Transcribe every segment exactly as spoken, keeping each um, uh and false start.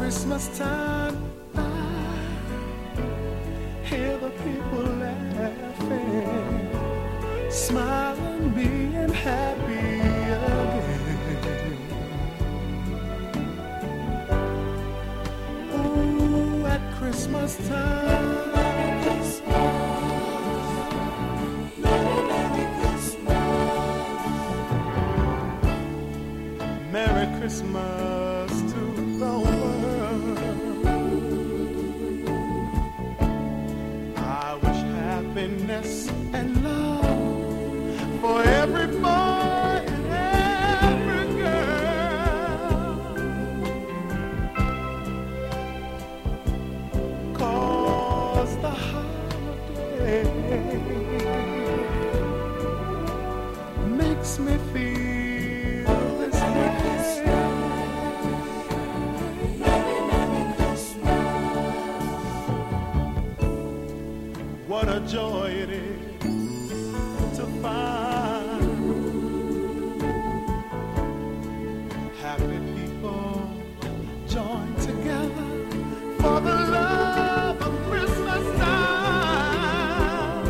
Christmas time, I hear the people laughing, smiling, being happy again. Ooh, at Christmas time, Merry Christmas to the world. I wish happiness and love for every boy and every girl. 'Cause the holiday makes me feel what a joy it is to find happy people join together for the love of Christmas time.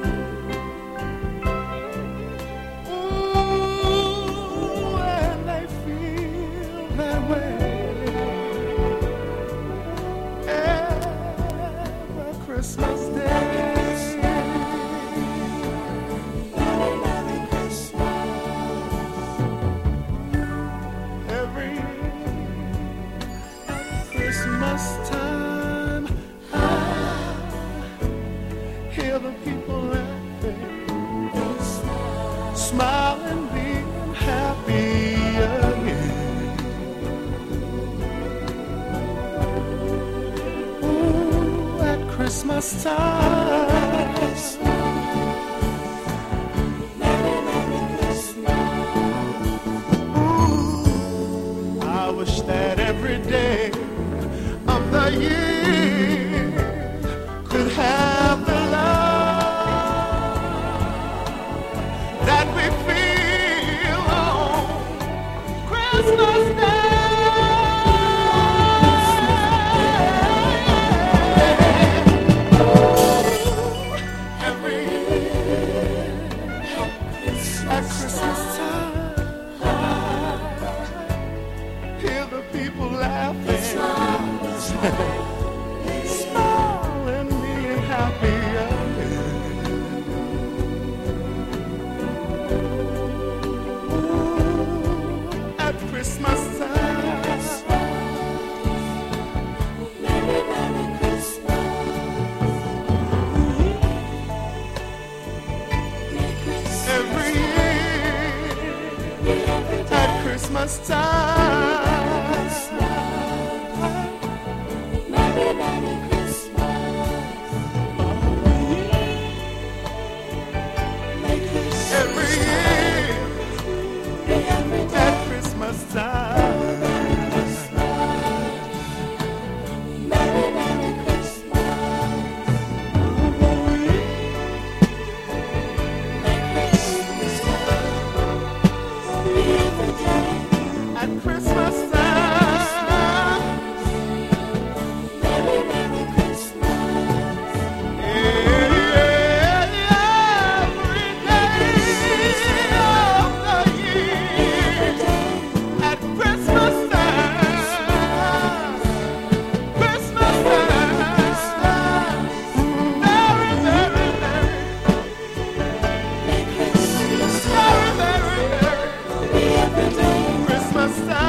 Ooh, and they feel that way every Christmas day. Christmas time, I hear the people laughing, smiling, being happy again. Ooh, at Christmas time, ooh, I wish that every day of the year could have the love that we feel on Christmas Day. Every year at Christmas time, I hear the people laughing, smiling, being happy again. Ooh, at Christmas time, Merry, Merry Christmas. Every year at Christmas time, every year at Christmas time. Merry, Merry Christmas. At Christmas time. Merry, Merry Christmas. Every day of the year at Christmas time. Christmas time. Merry, Merry, Merry. Merry Christmas. Merry, Merry, Merry. Christmas time.